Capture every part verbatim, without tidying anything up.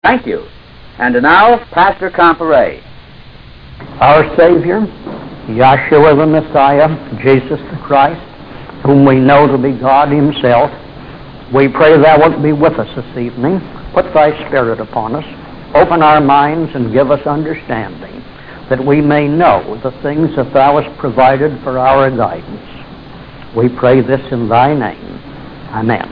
Thank you. And now, Pastor Comparet. Our Savior, Yahshua the Messiah, Jesus the Christ, whom we know to be God Himself, we pray Thou wilt be with us this evening. Put Thy Spirit upon us. Open our minds and give us understanding, that we may know the things that Thou hast provided for our guidance. We pray this in Thy name. Amen.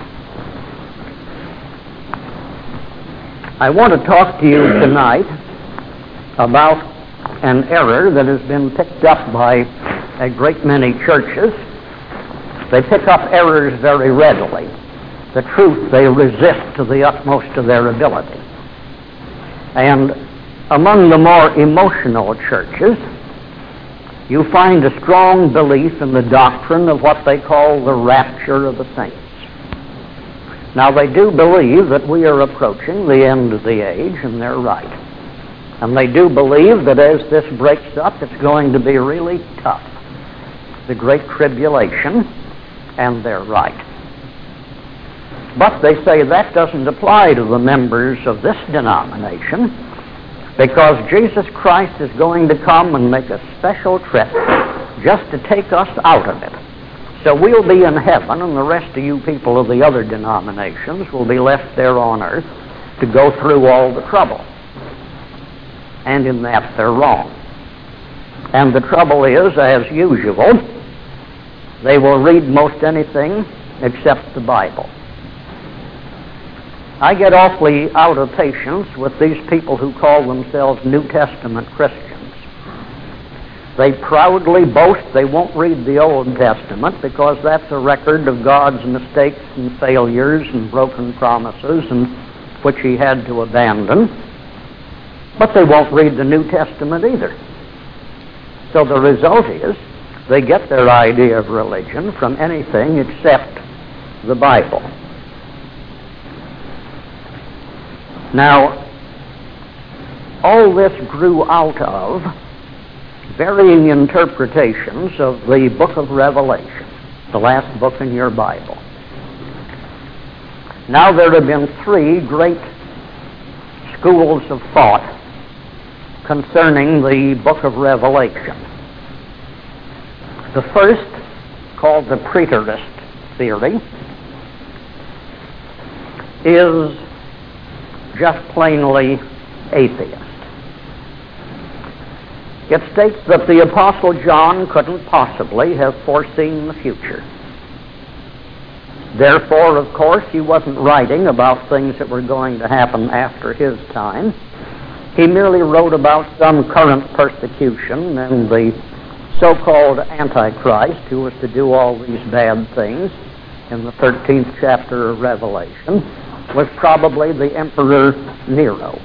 I want to talk to you tonight about an error that has been picked up by a great many churches. They pick up errors very readily. The truth they resist to the utmost of their ability. And among the more emotional churches, you find a strong belief in the doctrine of what they call the rapture of the saints. Now, they do believe that we are approaching the end of the age, and they're right. And they do believe that as this breaks up, it's going to be really tough. The Great Tribulation, and they're right. But they say that doesn't apply to the members of this denomination, because Jesus Christ is going to come and make a special trip just to take us out of it. So we'll be in heaven, and the rest of you people of the other denominations will be left there on earth to go through all the trouble. And in that, they're wrong. And the trouble is, as usual, they will read most anything except the Bible. I get awfully out of patience with these people who call themselves New Testament Christians. They proudly boast they won't read the Old Testament because that's a record of God's mistakes and failures and broken promises, and which He had to abandon. But they won't read the New Testament either. So the result is they get their idea of religion from anything except the Bible. Now, all this grew out of varying interpretations of the book of Revelation, the last book in your Bible. Now, there have been three great schools of thought concerning the book of Revelation. The first, called the preterist theory, is just plainly atheist. It states that the Apostle John couldn't possibly have foreseen the future. Therefore, of course, he wasn't writing about things that were going to happen after his time. He merely wrote about some current persecution, and the so-called Antichrist, who was to do all these bad things in the thirteenth chapter of Revelation, was probably the Emperor Nero.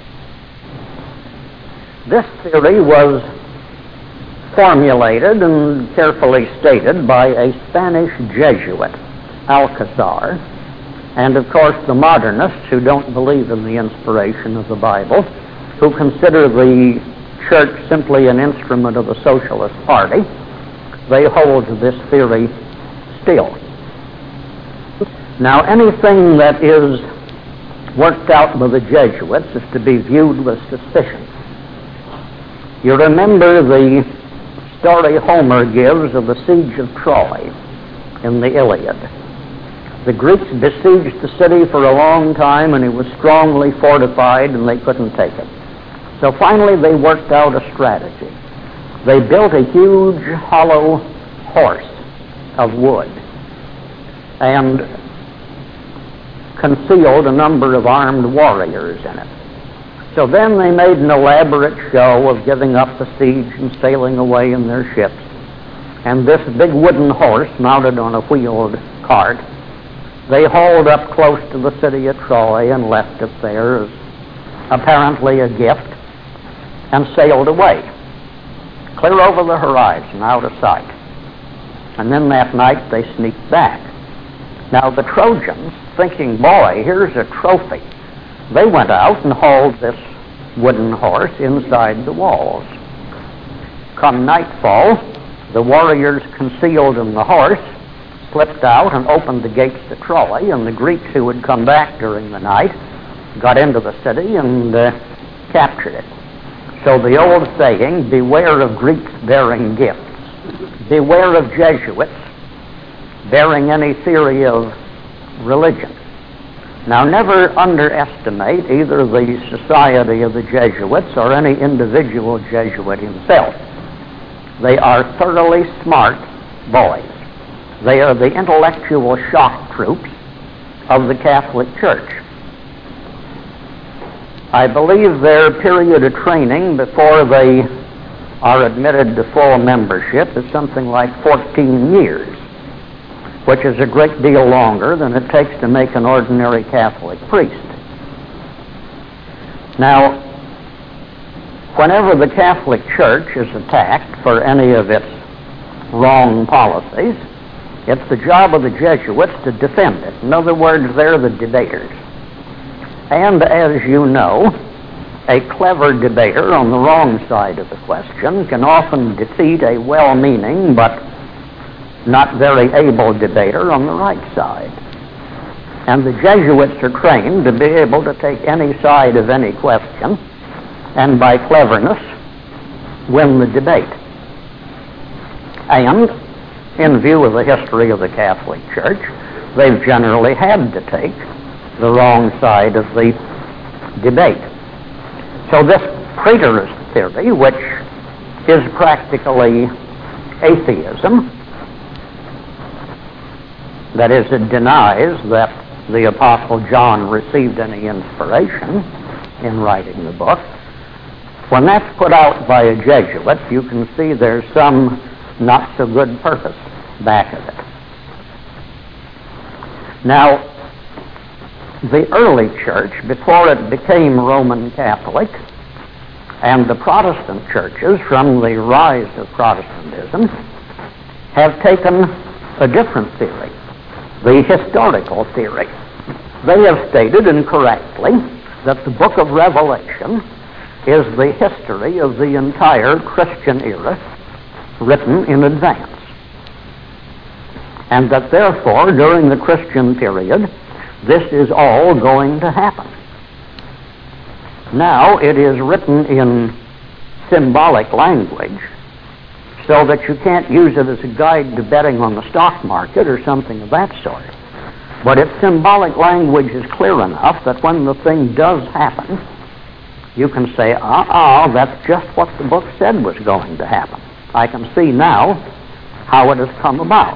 This theory was formulated and carefully stated by a Spanish Jesuit, Alcazar, and of course the modernists who don't believe in the inspiration of the Bible, who consider the church simply an instrument of the Socialist Party, they hold to this theory still. Now, anything that is worked out by the Jesuits is to be viewed with suspicion. You remember the story Homer gives of the siege of Troy in the Iliad. The Greeks besieged the city for a long time, and it was strongly fortified, and they couldn't take it. So finally they worked out a strategy. They built a huge hollow horse of wood and concealed a number of armed warriors in it. So then they made an elaborate show of giving up the siege and sailing away in their ships. And this big wooden horse, mounted on a wheeled cart, they hauled up close to the city of Troy and left it there as apparently a gift and sailed away, clear over the horizon, out of sight. And then that night they sneaked back. Now the Trojans, thinking, boy, here's a trophy, they went out and hauled this wooden horse inside the walls. Come nightfall, the warriors concealed in the horse slipped out and opened the gates to Troy, and the Greeks who had come back during the night got into the city and uh, captured it. So the old saying, beware of Greeks bearing gifts, beware of Jesuits bearing any theory of religion. Now, never underestimate either the Society of the Jesuits or any individual Jesuit himself. They are thoroughly smart boys. They are the intellectual shock troops of the Catholic Church. I believe their period of training before they are admitted to full membership is something like fourteen years, which is a great deal longer than it takes to make an ordinary Catholic priest. Now, whenever the Catholic Church is attacked for any of its wrong policies, it's the job of the Jesuits to defend it. In other words, they're the debaters. And as you know, a clever debater on the wrong side of the question can often defeat a well-meaning but not very able debater on the right side. And the Jesuits are trained to be able to take any side of any question and by cleverness win the debate. And in view of the history of the Catholic Church, they've generally had to take the wrong side of the debate. So this preterist theory, which is practically atheism, that is, it denies that the Apostle John received any inspiration in writing the book, when that's put out by a Jesuit, you can see there's some not so good purpose back of it. Now, the early church, before it became Roman Catholic, and the Protestant churches from the rise of Protestantism have taken a different theory, the historical theory. They have stated incorrectly that the book of Revelation is the history of the entire Christian era written in advance, and that therefore during the Christian period this is all going to happen. Now it is written in symbolic language so that you can't use it as a guide to betting on the stock market or something of that sort. But its symbolic language is clear enough that when the thing does happen, you can say, ah, uh-uh, that's just what the book said was going to happen. I can see now how it has come about.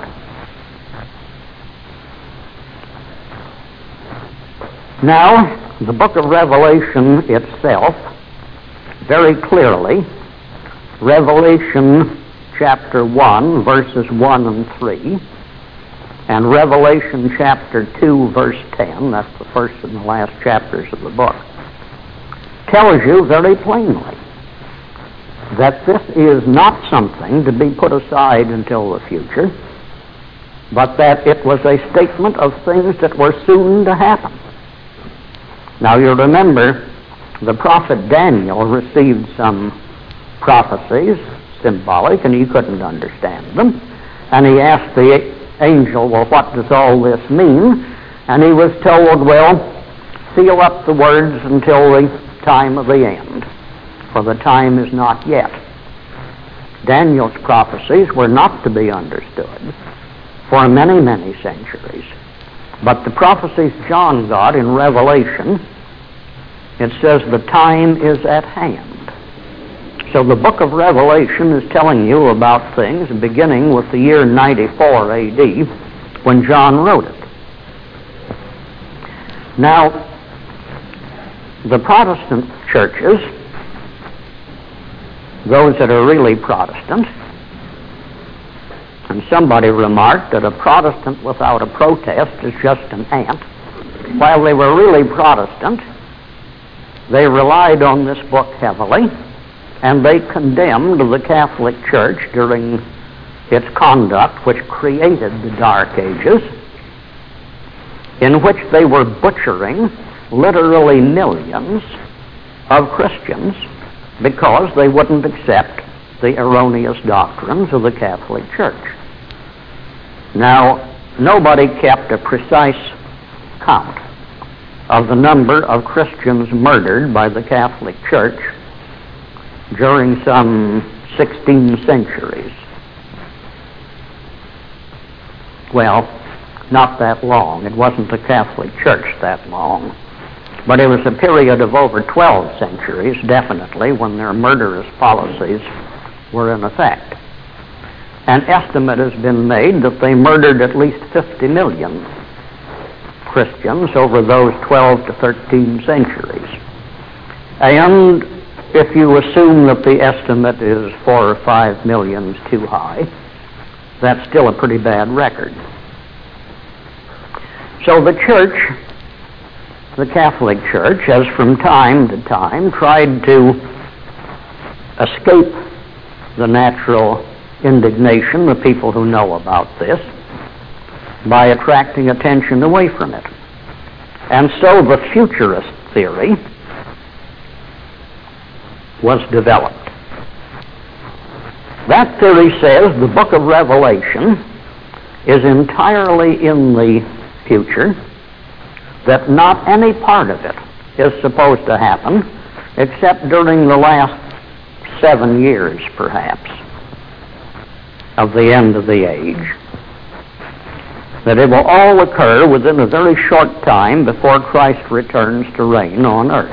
Now, the book of Revelation itself, very clearly, Revelation chapter one, verses one and three, and Revelation chapter two, verse ten, that's the first and the last chapters of the book, tells you very plainly that this is not something to be put aside until the future, but that it was a statement of things that were soon to happen. Now you remember the prophet Daniel received some prophecies, symbolic, and he couldn't understand them. And he asked the angel, well, what does all this mean? And he was told, well, seal up the words until the time of the end, for the time is not yet. Daniel's prophecies were not to be understood for many, many centuries. But the prophecies John got in Revelation, it says the time is at hand. So the book of Revelation is telling you about things beginning with the year ninety-four A D when John wrote it. Now, the Protestant churches, those that are really Protestant, and somebody remarked that a Protestant without a protest is just an ant. While they were really Protestant, they relied on this book heavily, and they condemned the Catholic Church during its conduct, which created the Dark Ages, in which they were butchering literally millions of Christians because they wouldn't accept the erroneous doctrines of the Catholic Church. Now, nobody kept a precise count of the number of Christians murdered by the Catholic Church during some sixteen centuries. Well, not that long. It wasn't the Catholic Church that long. But it was a period of over twelve centuries, definitely, when their murderous policies were in effect. An estimate has been made that they murdered at least fifty million Christians over those twelve to thirteen centuries. And if you assume that the estimate is four or five millions too high, that's still a pretty bad record. So the Church, the Catholic Church, has from time to time tried to escape the natural indignation of people who know about this by attracting attention away from it. And so the futurist theory was developed. That theory says the book of Revelation is entirely in the future, that not any part of it is supposed to happen except during the last seven years, perhaps, of the end of the age. That it will all occur within a very short time before Christ returns to reign on earth.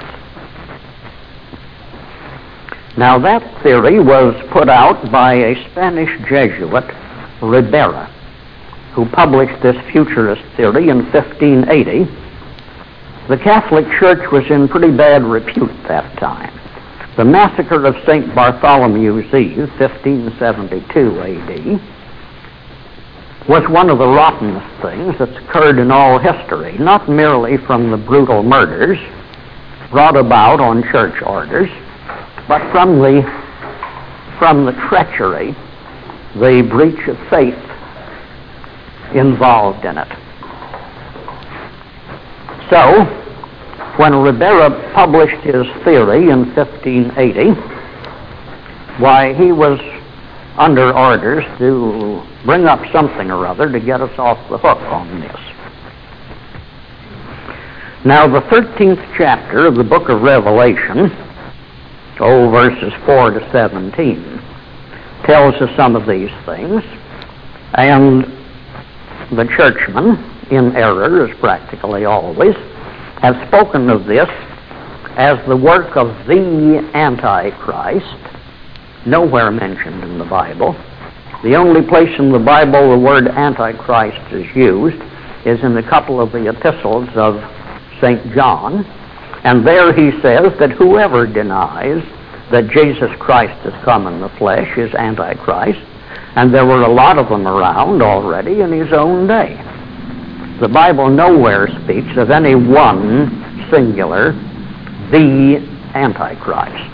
Now that theory was put out by a Spanish Jesuit, Ribera, who published this futurist theory in fifteen eighty. The Catholic Church was in pretty bad repute that time. The massacre of Saint Bartholomew's Eve, fifteen seventy-two A D, was one of the rottenest things that's occurred in all history, not merely from the brutal murders brought about on church orders, but from the, from the treachery, the breach of faith involved in it. So, when Ribera published his theory in fifteen eighty, why, he was under orders to bring up something or other to get us off the hook on this. Now, the thirteenth chapter of the book of Revelation, oh, verses four to seventeen, tells us some of these things, and the churchmen, in error as practically always, have spoken of this as the work of the Antichrist, nowhere mentioned in the Bible. The only place in the Bible the word Antichrist is used is in a couple of the epistles of Saint John, and there he says that whoever denies that Jesus Christ has come in the flesh is Antichrist, and there were a lot of them around already in his own day. The Bible nowhere speaks of any one singular, the Antichrist.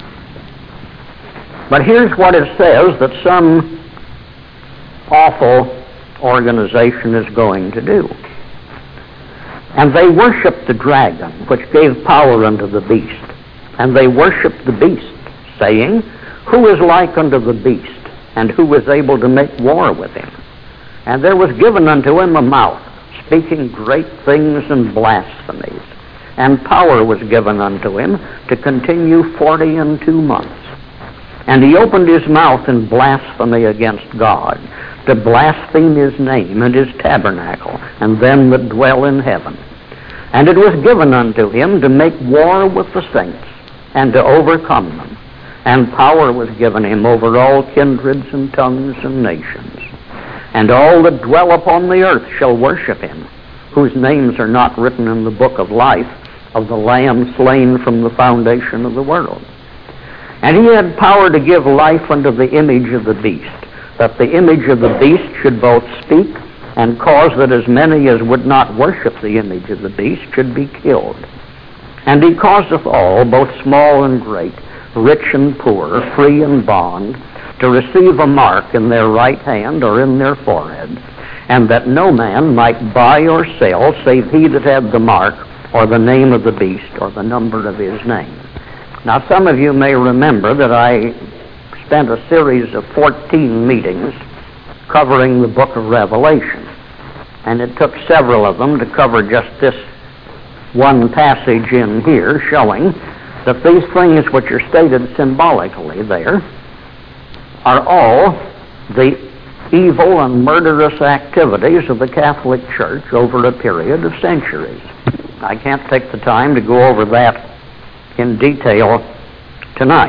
But here's what it says that some awful organization is going to do. And they worshiped the dragon, which gave power unto the beast. And they worshiped the beast, saying, Who is like unto the beast, and who is able to make war with him? And there was given unto him a mouth, speaking great things and blasphemies. And power was given unto him to continue forty and two months. And he opened his mouth in blasphemy against God, to blaspheme his name and his tabernacle, and them that dwell in heaven. And it was given unto him to make war with the saints, and to overcome them. And power was given him over all kindreds and tongues and nations. And all that dwell upon the earth shall worship him, whose names are not written in the book of life of the Lamb slain from the foundation of the world. And he had power to give life unto the image of the beast, that the image of the beast should both speak and cause that as many as would not worship the image of the beast should be killed. And he causeth all, both small and great, rich and poor, free and bond, to receive a mark in their right hand or in their forehead, and that no man might buy or sell save he that had the mark or the name of the beast or the number of his name. Now, some of you may remember that I spent a series of fourteen meetings covering the book of Revelation, and it took several of them to cover just this one passage in here showing that these things which are stated symbolically there are all the evil and murderous activities of the Catholic Church over a period of centuries. I can't take the time to go over that in detail tonight.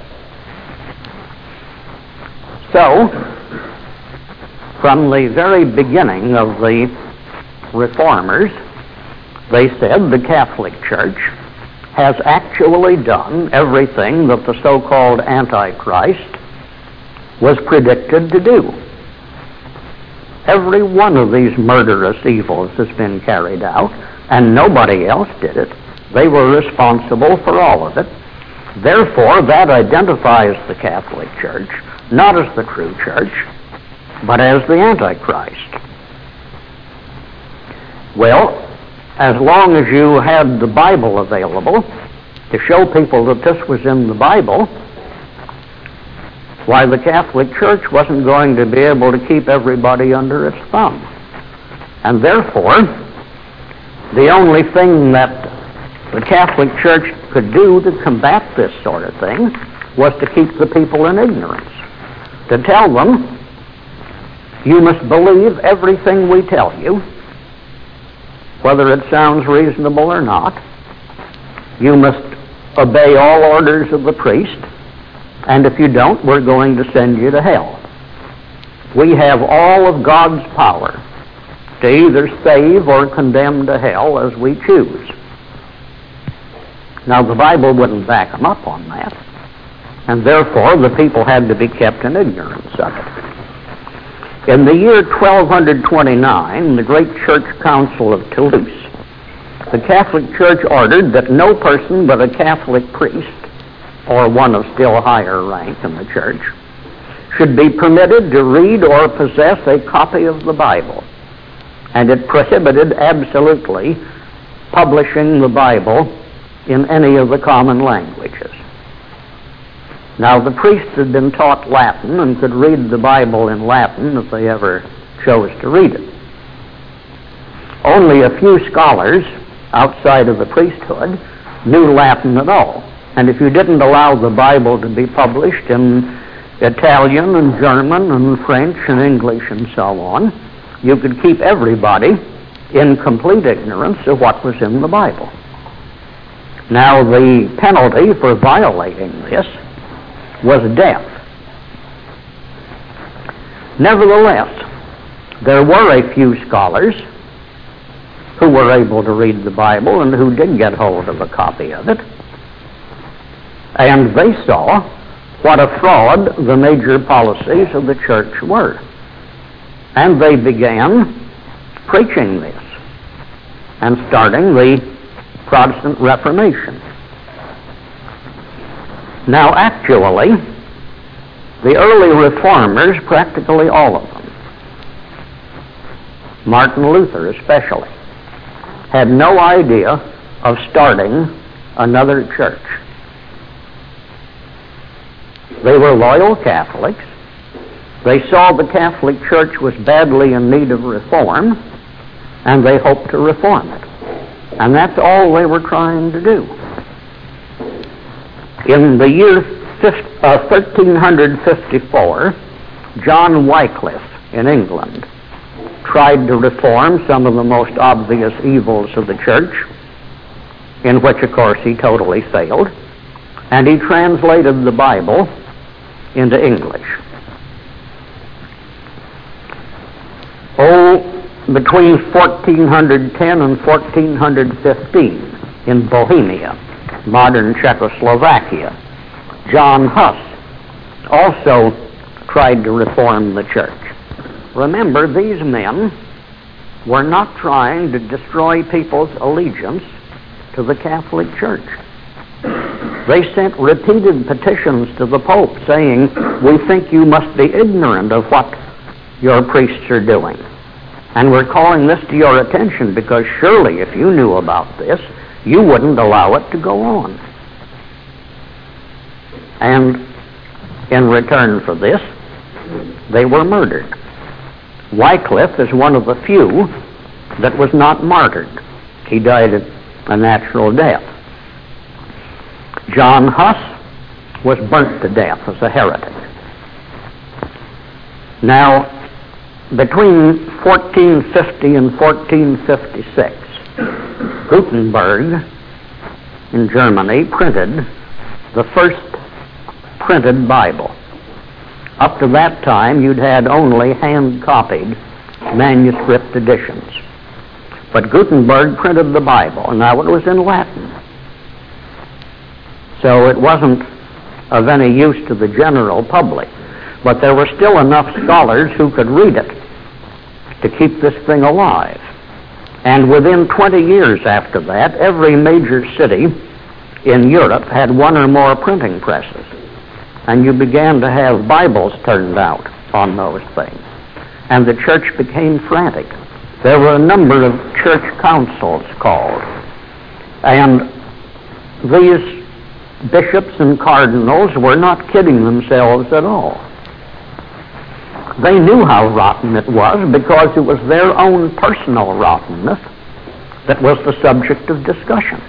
So, from the very beginning of the Reformers, they said the Catholic Church has actually done everything that the so-called Antichrist was predicted to do. Every one of these murderous evils has been carried out, and nobody else did it. They were responsible for all of it. Therefore, that identifies the Catholic Church not as the true church, but as the Antichrist. Well, as long as you had the Bible available to show people that this was in the Bible, why, the Catholic Church wasn't going to be able to keep everybody under its thumb. And therefore, the only thing that the Catholic Church could do to combat this sort of thing was to keep the people in ignorance, to tell them, you must believe everything we tell you, whether it sounds reasonable or not. You must obey all orders of the priest, and if you don't, we're going to send you to hell. We have all of God's power to either save or condemn to hell as we choose. Now, the Bible wouldn't back them up on that, and therefore the people had to be kept in ignorance of it. In the year twelve twenty-nine, the great Church Council of Toulouse, the Catholic Church ordered that no person but a Catholic priest, or one of still higher rank in the Church, should be permitted to read or possess a copy of the Bible, and it prohibited absolutely publishing the Bible in any of the common languages. Now, the priests had been taught Latin and could read the Bible in Latin if they ever chose to read it. Only a few scholars outside of the priesthood knew Latin at all. And if you didn't allow the Bible to be published in Italian and German and French and English and so on, you could keep everybody in complete ignorance of what was in the Bible. Now, the penalty for violating this was death. Nevertheless, there were a few scholars who were able to read the Bible and who did get hold of a copy of it, and they saw what a fraud the major policies of the church were. And they began preaching this and starting the Protestant Reformation. Now, actually, the early reformers, practically all of them, Martin Luther especially, had no idea of starting another church. They were loyal Catholics. They saw the Catholic Church was badly in need of reform, and they hoped to reform it. And that's all they were trying to do. In the year thirteen fifty-four, John Wycliffe in England tried to reform some of the most obvious evils of the church, in which, of course, he totally failed, and he translated the Bible into English. Oh, between fourteen ten and fourteen fifteen, in Bohemia, modern Czechoslovakia, John Huss also tried to reform the church. Remember, these men were not trying to destroy people's allegiance to the Catholic Church. They sent repeated petitions to the Pope saying, we think you must be ignorant of what your priests are doing. And we're calling this to your attention because surely if you knew about this, you wouldn't allow it to go on. And in return for this, they were murdered. Wycliffe is one of the few that was not martyred. He died a natural death. John Huss was burnt to death as a heretic. Now, between fourteen fifty and fourteen fifty-six, Gutenberg in Germany printed the first printed Bible. Up to that time, you'd had only hand-copied manuscript editions. But Gutenberg printed the Bible, and now it was in Latin. So it wasn't of any use to the general public, but there were still enough scholars who could read it to keep this thing alive. And within twenty years after that, every major city in Europe had one or more printing presses, and you began to have Bibles turned out on those things. And the church became frantic. There were a number of church councils called, and these bishops and cardinals were not kidding themselves at all. They knew how rotten it was because it was their own personal rottenness that was the subject of discussion.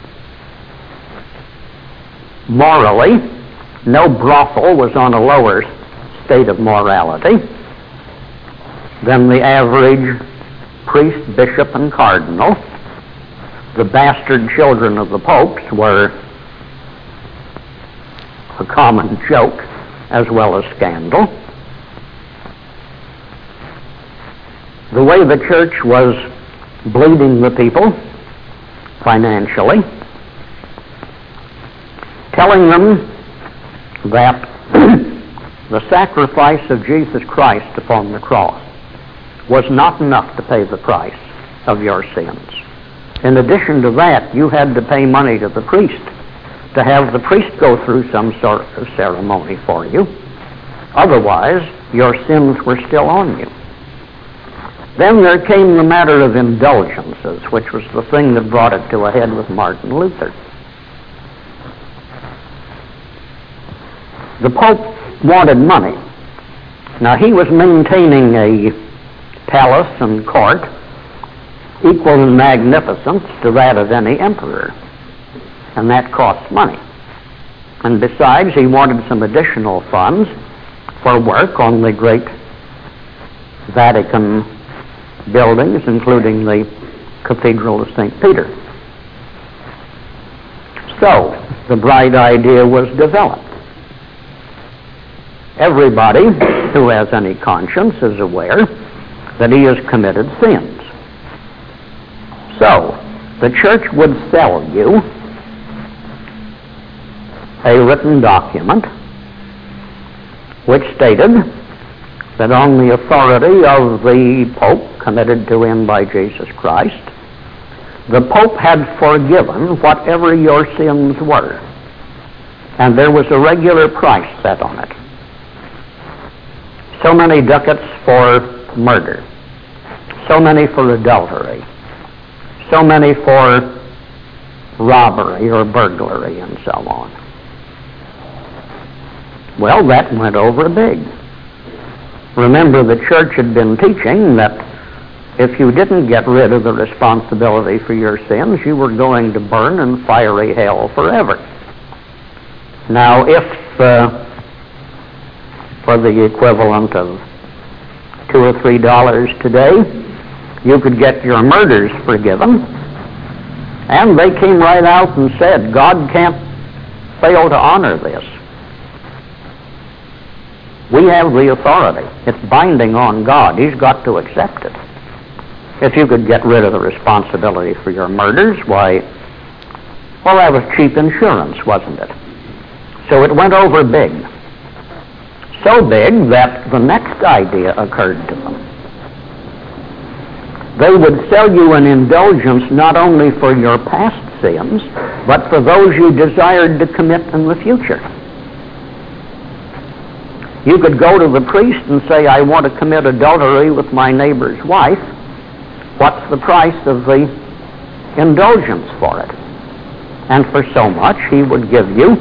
Morally, no brothel was on a lower state of morality than the average priest, bishop, and cardinal. The bastard children of the popes were a common joke as well as scandal. The way the church was bleeding the people financially, telling them that the sacrifice of Jesus Christ upon the cross was not enough to pay the price of your sins. In addition to that, you had to pay money to the priest to have the priest go through some sort of ceremony for you. Otherwise, your sins were still on you. Then there came the matter of indulgences, which was the thing that brought it to a head with Martin Luther. The Pope wanted money. Now, he was maintaining a palace and court equal in magnificence to that of any emperor, and that cost money. And besides, he wanted some additional funds for work on the great Vatican buildings, including the Cathedral of Saint Peter. So, the bright idea was developed. Everybody who has any conscience is aware that he has committed sins. So, the church would sell you a written document which stated that on the authority of the Pope, committed to him by Jesus Christ, the Pope had forgiven whatever your sins were, and there was a regular price set on it. So many ducats for murder, so many for adultery, so many for robbery or burglary, and so on. Well, that went over big. Remember, the church had been teaching that if you didn't get rid of the responsibility for your sins, you were going to burn in fiery hell forever. Now, if uh, for the equivalent of two or three dollars today, you could get your murders forgiven, and they came right out and said, God can't fail to honor this. We have the authority. It's binding on God. He's got to accept it. If you could get rid of the responsibility for your murders, why, well, that was cheap insurance, wasn't it? So it went over big. So big that the next idea occurred to them. They would sell you an indulgence not only for your past sins, but for those you desired to commit in the future. You could go to the priest and say, I want to commit adultery with my neighbor's wife. What's the price of the indulgence for it? And for so much, he would give you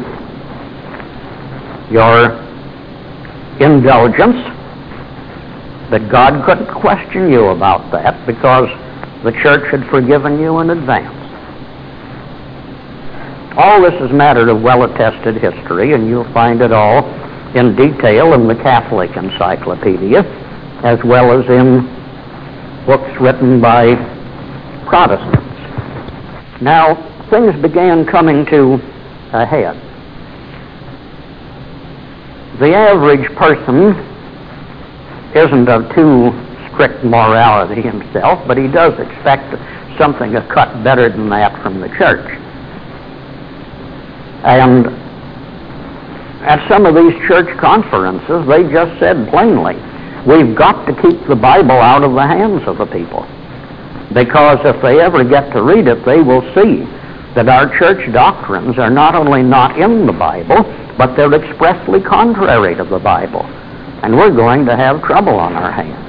your indulgence, but God couldn't question you about that because the church had forgiven you in advance. All this is matter of well-attested history, and you'll find it all in detail in the Catholic Encyclopedia, as well as in books written by Protestants. Now, things began coming to a head. The average person isn't of too strict morality himself, but he does expect something a cut better than that from the church. And at some of these church conferences, they just said plainly, we've got to keep the Bible out of the hands of the people, because if they ever get to read it, they will see that our church doctrines are not only not in the Bible, but they're expressly contrary to the Bible, and we're going to have trouble on our hands.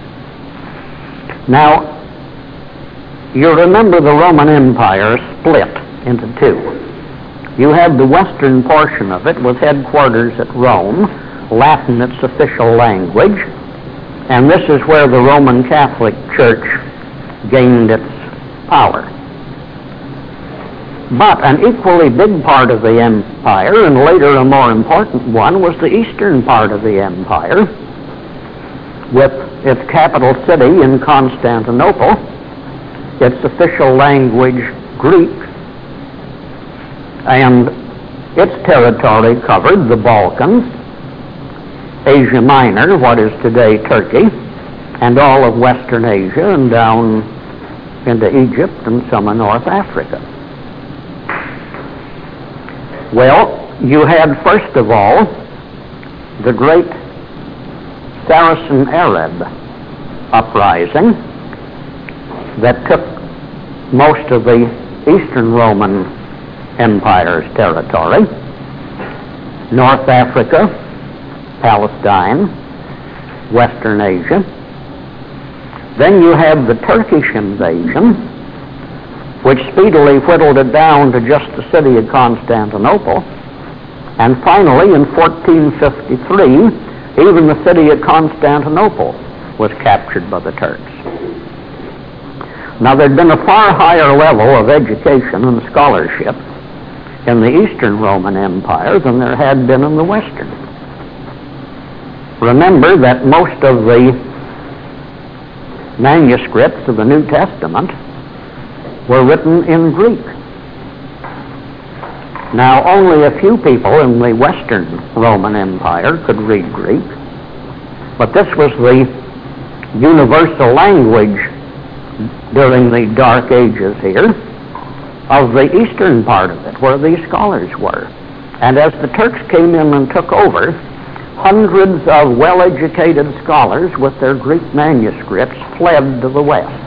Now, you remember the Roman Empire split into two. You had the western portion of it with headquarters at Rome, Latin its official language, and this is where the Roman Catholic Church gained its power. But an equally big part of the empire, and later a more important one, was the eastern part of the empire, with its capital city in Constantinople, its official language Greek, and its territory covered the Balkans, Asia Minor, what is today Turkey, and all of Western Asia and down into Egypt and some of North Africa. Well, you had first of all the great Saracen Arab uprising that took most of the Eastern Roman Empire's territory, North Africa, Palestine, Western Asia. Then you have the Turkish invasion, which speedily whittled it down to just the city of Constantinople. And finally, in fourteen fifty-three, even the city of Constantinople was captured by the Turks. Now, there'd been a far higher level of education and scholarship in the Eastern Roman Empire than there had been in the Western. Remember that most of the manuscripts of the New Testament were written in Greek. Now, only a few people in the Western Roman Empire could read Greek, but this was the universal language during the Dark Ages here of the eastern part of it, where these scholars were. And as the Turks came in and took over, hundreds of well-educated scholars with their Greek manuscripts fled to the west.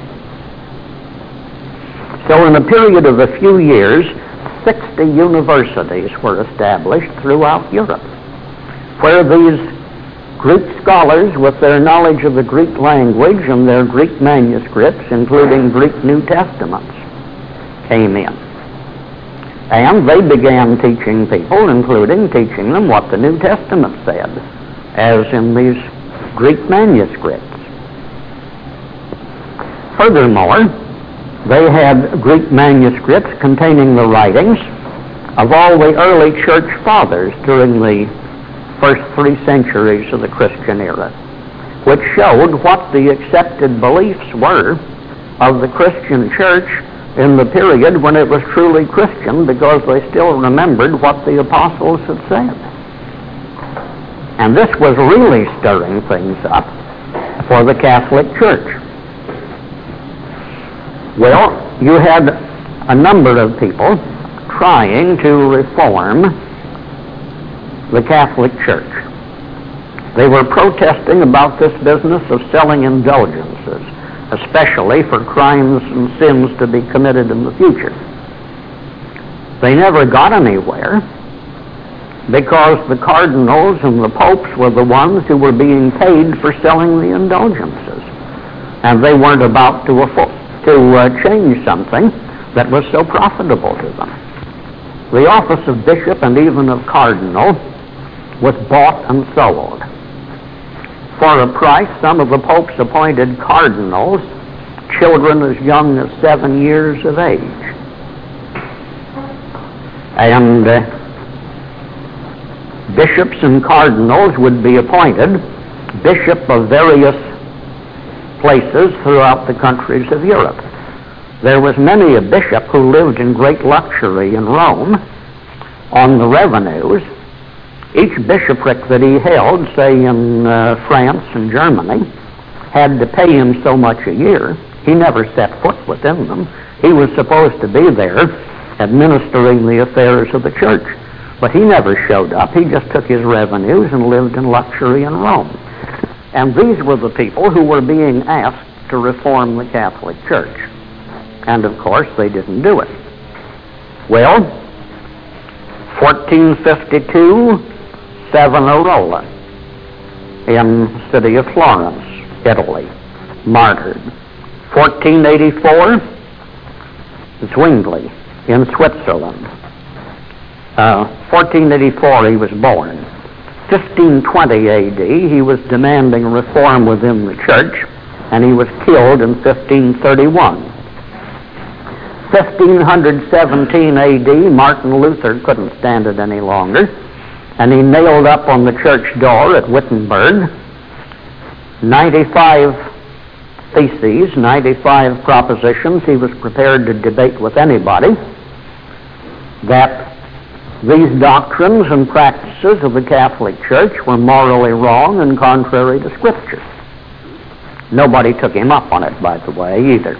So in a period of a few years, sixty universities were established throughout Europe, where these Greek scholars, with their knowledge of the Greek language and their Greek manuscripts, including Greek New Testaments, came in. And they began teaching people, including teaching them what the New Testament said, as in these Greek manuscripts. Furthermore, they had Greek manuscripts containing the writings of all the early church fathers during the first three centuries of the Christian era, which showed what the accepted beliefs were of the Christian church in the period when it was truly Christian, because they still remembered what the apostles had said. And this was really stirring things up for the Catholic Church. Well, you had a number of people trying to reform the Catholic Church. They were protesting about this business of selling indulgences, especially for crimes and sins to be committed in the future. They never got anywhere because the cardinals and the popes were the ones who were being paid for selling the indulgences, and they weren't about to afford to uh, change something that was so profitable to them. The office of bishop and even of cardinal was bought and sold. For a price, some of the popes appointed cardinals children as young as seven years of age. And uh, bishops and cardinals would be appointed, bishop of various places throughout the countries of Europe. There was many a bishop who lived in great luxury in Rome on the revenues. Each bishopric that he held, say in uh, France and Germany, had to pay him so much a year. He never set foot within them. He was supposed to be there administering the affairs of the church, but he never showed up. He just took his revenues and lived in luxury in Rome. And these were the people who were being asked to reform the Catholic Church. And of course, they didn't do it. Well, fourteen fifty-two, Savonarola in the city of Florence, Italy, martyred. fourteen eighty-four, Zwingli in Switzerland. Uh, fourteen eighty-four he was born. fifteen twenty A D he was demanding reform within the church, and he was killed in fifteen thirty-one. fifteen seventeen A D Martin Luther couldn't stand it any longer, and he nailed up on the church door at Wittenberg ninety-five theses, ninety-five propositions he was prepared to debate with anybody, that these doctrines and practices of the Catholic Church were morally wrong and contrary to Scripture. Nobody took him up on it, by the way, either.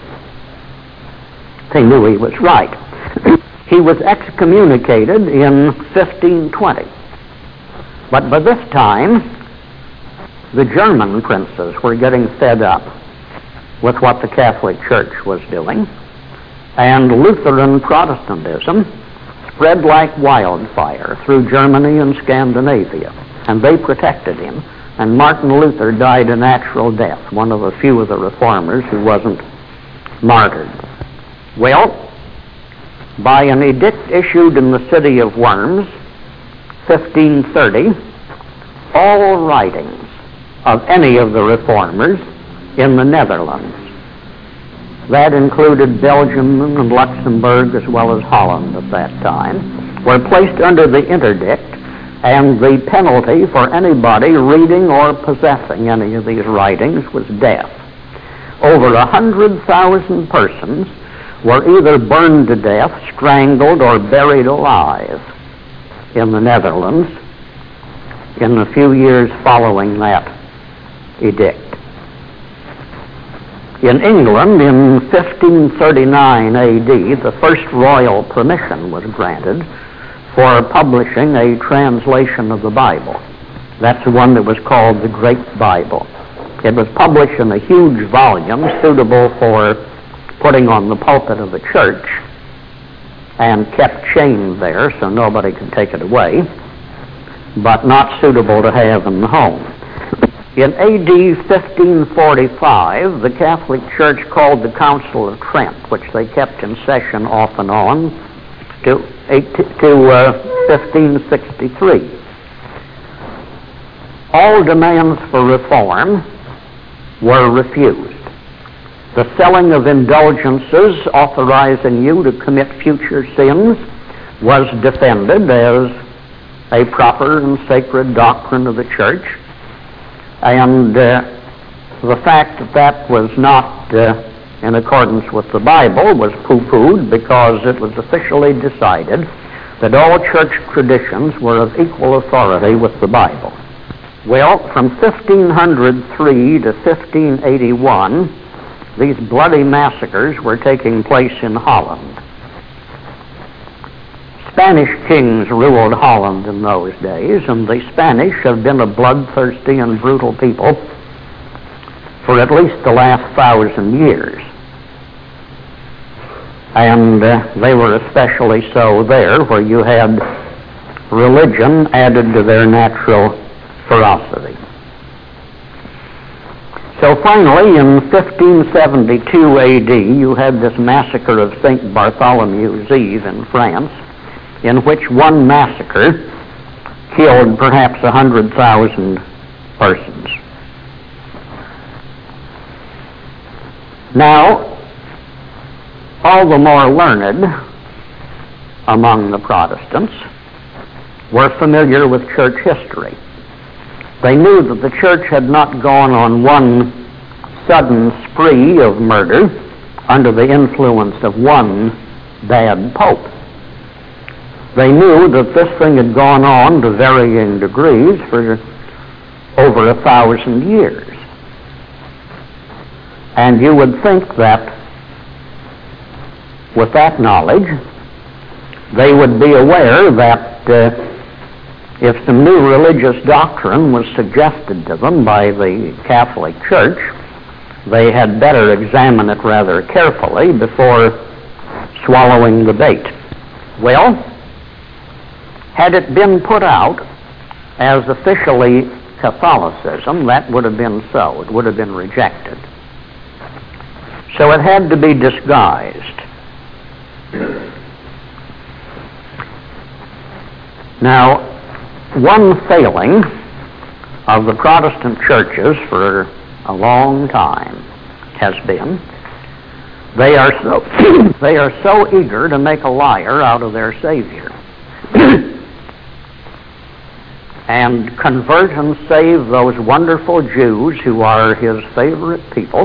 They knew he was right. He was excommunicated in fifteen twenty. But by this time, the German princes were getting fed up with what the Catholic Church was doing, and Lutheran Protestantism spread like wildfire through Germany and Scandinavia, and they protected him, and Martin Luther died a natural death, one of a few of the reformers who wasn't martyred. Well, by an edict issued in the city of Worms, fifteen thirty, all writings of any of the reformers in the Netherlands, that included Belgium and Luxembourg as well as Holland at that time, were placed under the interdict, and the penalty for anybody reading or possessing any of these writings was death. Over a hundred thousand persons were either burned to death, strangled, or buried alive in the Netherlands in the few years following that edict. In England, in fifteen thirty-nine A D, the first royal permission was granted for publishing a translation of the Bible. That's the one that was called the Great Bible. It was published in a huge volume suitable for putting on the pulpit of the church and kept chained there so nobody could take it away, but not suitable to have in the home. In A D fifteen forty-five, the Catholic Church called the Council of Trent, which they kept in session off and on, to, to uh, fifteen sixty-three. All demands for reform were refused. The selling of indulgences authorizing you to commit future sins was defended as a proper and sacred doctrine of the Church, and uh, the fact that that was not uh, in accordance with the Bible was pooh-poohed because it was officially decided that all church traditions were of equal authority with the Bible. Well, from fifteen oh three to fifteen eighty-one, these bloody massacres were taking place in Holland. Spanish kings ruled Holland in those days, and the Spanish have been a bloodthirsty and brutal people for at least the last thousand years. And uh, they were especially so there, where you had religion added to their natural ferocity. So finally, in fifteen seventy-two A D, you had this massacre of Saint Bartholomew's Eve in France, in which one massacre killed perhaps a hundred thousand persons. Now, all the more learned among the Protestants were familiar with church history. They knew that the church had not gone on one sudden spree of murder under the influence of one bad pope. They knew that this thing had gone on to varying degrees for over a thousand years. And you would think that with that knowledge, they would be aware that uh, if some new religious doctrine was suggested to them by the Catholic Church, they had better examine it rather carefully before swallowing the bait. Well, had it been put out as officially Catholicism, that would have been so. It would have been rejected. So it had to be disguised. Now, one failing of the Protestant churches for a long time has been they are so they are so eager to make a liar out of their Savior and convert and save those wonderful Jews who are his favorite people,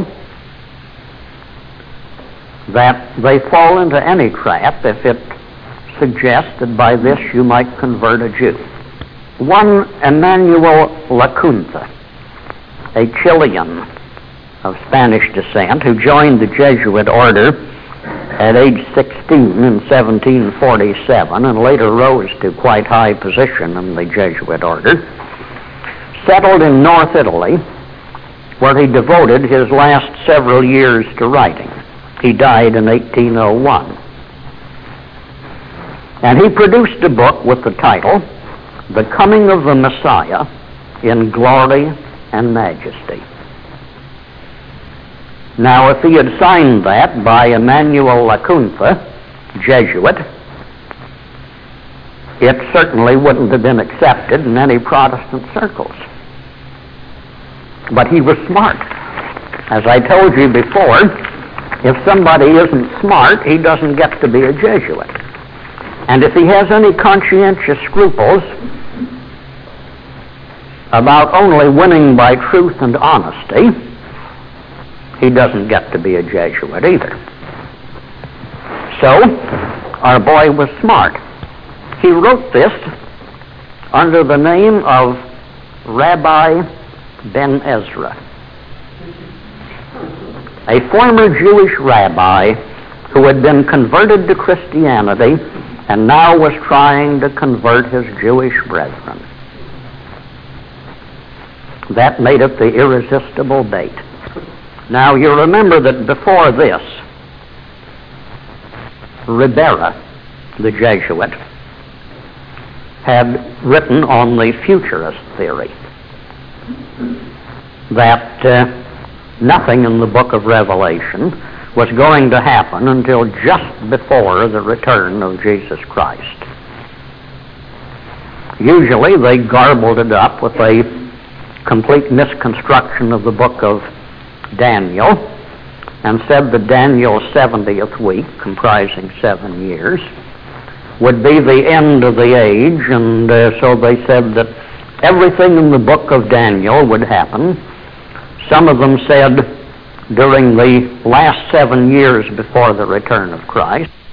that they fall into any trap if it suggests that by this you might convert a Jew. One Emmanuel Lacunza, a Chilean of Spanish descent who joined the Jesuit order at age sixteen in seventeen forty-seven and later rose to quite high position in the Jesuit order, settled in North Italy, where he devoted his last several years to writing. He died in eighteen oh one. And he produced a book with the title, The Coming of the Messiah in Glory and Majesty. Now, if he had signed that by Emmanuel Lacunza, Jesuit, it certainly wouldn't have been accepted in any Protestant circles. But he was smart. As I told you before, if somebody isn't smart, he doesn't get to be a Jesuit. And if he has any conscientious scruples about only winning by truth and honesty, he doesn't get to be a Jesuit either. So, our boy was smart. He wrote this under the name of Rabbi Ben Ezra, a former Jewish rabbi who had been converted to Christianity and now was trying to convert his Jewish brethren. That made it the irresistible bait. Now, you remember that before this, Ribera, the Jesuit, had written on the futurist theory that uh, nothing in the book of Revelation was going to happen until just before the return of Jesus Christ. Usually they garbled it up with a complete misconstruction of the book of Daniel and said that Daniel's seventieth week, comprising seven years, would be the end of the age, and uh, so they said that everything in the book of Daniel would happen. Some of them said during the last seven years before the return of Christ.